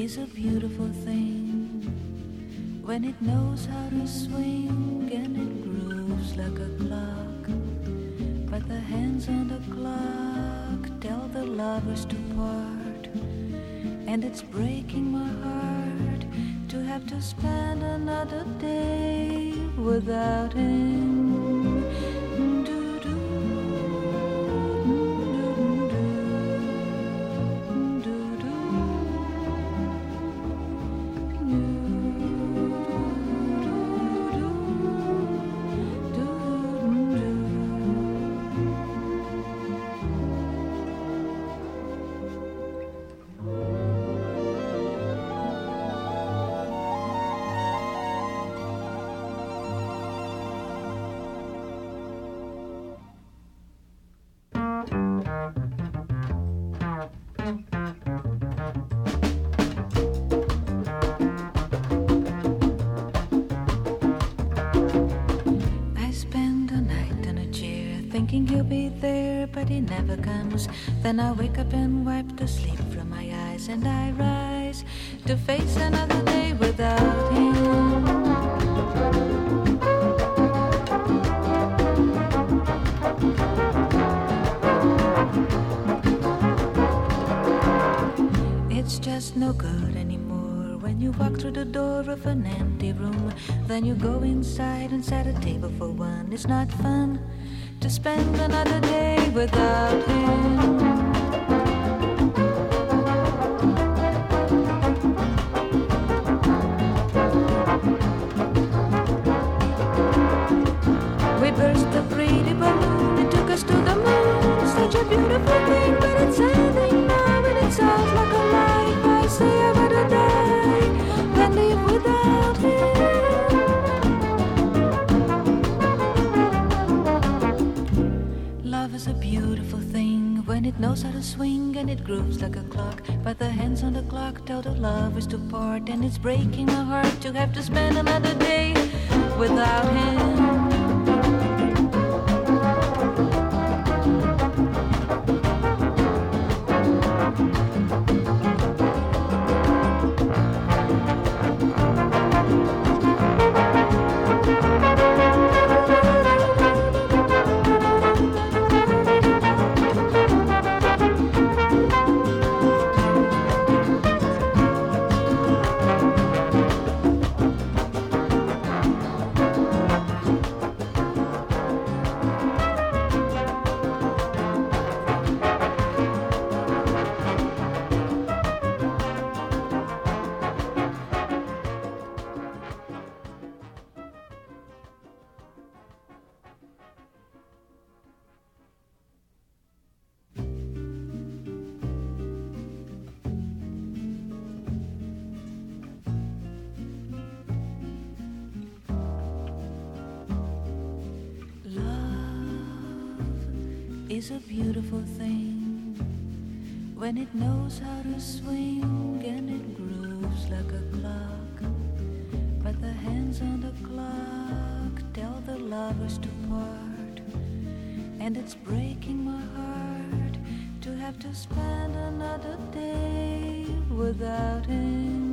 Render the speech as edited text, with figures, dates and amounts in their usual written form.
is a beautiful thing when it knows how to swing and it grooves like a clock. But the hands on the clock tell the lovers to part, and it's breaking my heart to have to spend another day without him. Thinking he'll be there, but he never comes. Then I wake up and wipe the sleep from my eyes, and I rise to face another day without him. It's just no good anymore when you walk through the door of an empty room. Then you go inside and set a table for one. It's not fun to spend another day without him. We burst a pretty balloon, it took us to the moon. Such a beautiful thing, but it's ending now, and it sounds like a lie. I say I better die than live without him. Love is a beautiful thing when it knows how to swing and it grooves like a clock. But the hands on the clock tell the lovers to part, and it's breaking my heart to have to spend another day without him. Is a beautiful thing when it knows how to swing and it grooves like a clock. But the hands on the clock tell the lovers to part, and it's breaking my heart to have to spend another day without him.